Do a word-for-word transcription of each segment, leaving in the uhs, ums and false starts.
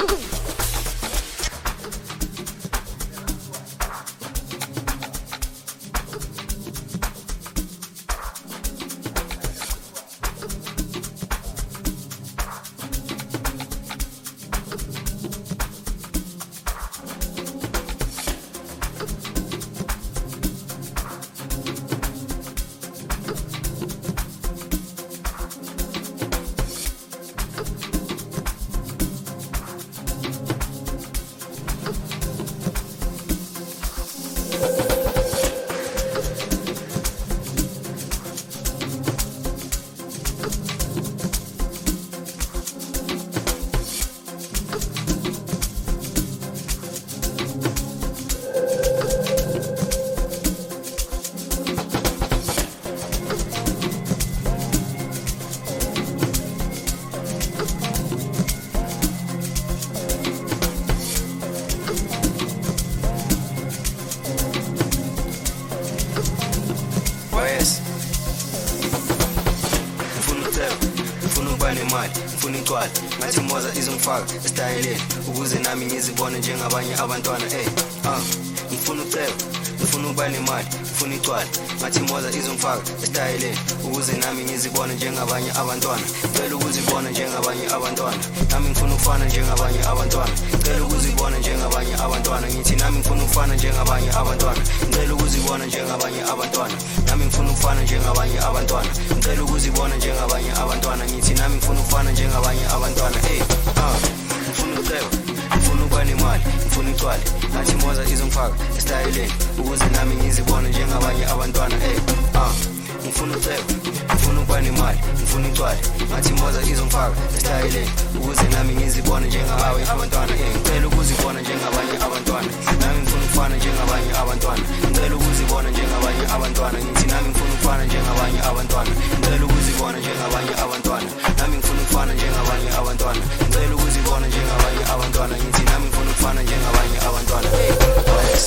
Funitwala ngathi moza izongifaka estyleni ukuze nami ngizibone njengabanye abantwana eh ah ngifuna ucebo ngifuna ukuba nemali ngifuna icwala ngathi moza izongifaka estyleni ukuze nami ngizibone njengabanye abantwana ngicela ukuzibona njengabanye abantwana nami ngifuna ukufana njengabanye abantwana ngicela ukuzibona njengabanye abantwana ngithi nami ngifuna ukufana njengabanye abantwana ngicela ukuzibona njengabanye abantwana nami ngifuna ukufana njengabanye abantwana ngicela ukuzibona njengabanye abantwana ngithi nami ngifuna ukufana njengabanye abantwana eh ah ngifuna ucebo ngifuna ukuba nemali ngifuna icwala ngathi moza izongifaka estyleni ukuze nami ngizibone njengabanye abantwana eh ah ngifuna ucebo ngifuna ukuba nemali ngifuna icwala ngathi moza izongifaka estyleni ukuze nami ngizibone njengabanye abantwana eh ngicela ukuzibona njengabanye abantwana nami ngifuna ukufana njengabanye abantwana ngicela ukuzibona njengabanye abantwana ngithi nami ngifuna ukufana njengabanye abantwana ngicela ukuzibona njengabanye abantwana nami ngifuna ukufana njengabanye abantwana ngicela ukuzibona njengabanye abantwana ngithi nami ngifuna ukufana njengabanye abantwana hey boys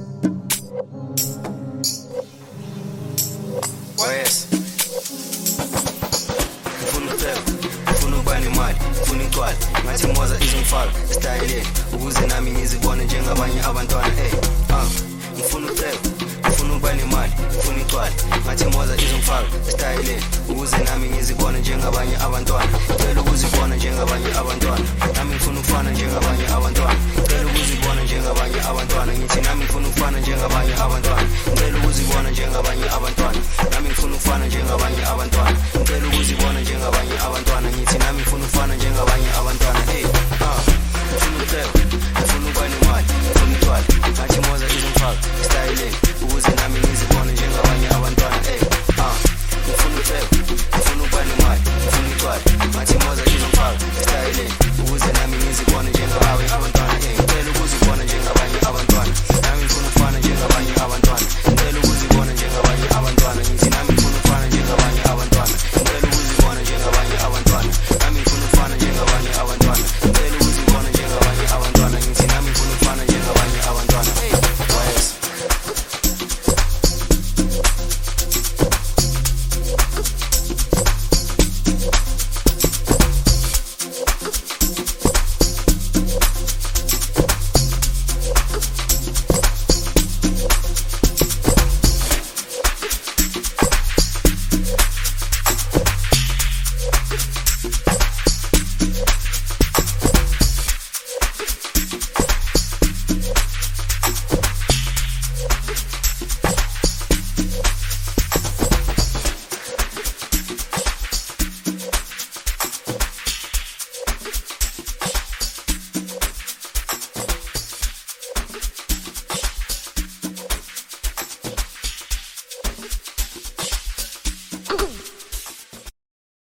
Oh yes. ngifuna igcwale ngathi moza izongifaka estyleni ukuze nami ngizibone njengabanye abantwana eh ah ngifuna ucebo ngifuna ukuba nemali ngifuna igcwale ngathi moza izongifaka estyleni ukuze nami ngizibone njengabanye abantwana ngicela ukuzibona njengabanye abantwana nami ngifuna ukufana njengabanye abantwana ngicela ukuzibona njengabanye abantwana ngithi nami ngifuna ukufana njengabanye abantwana ngicela ukuzibona njengabanye abantwana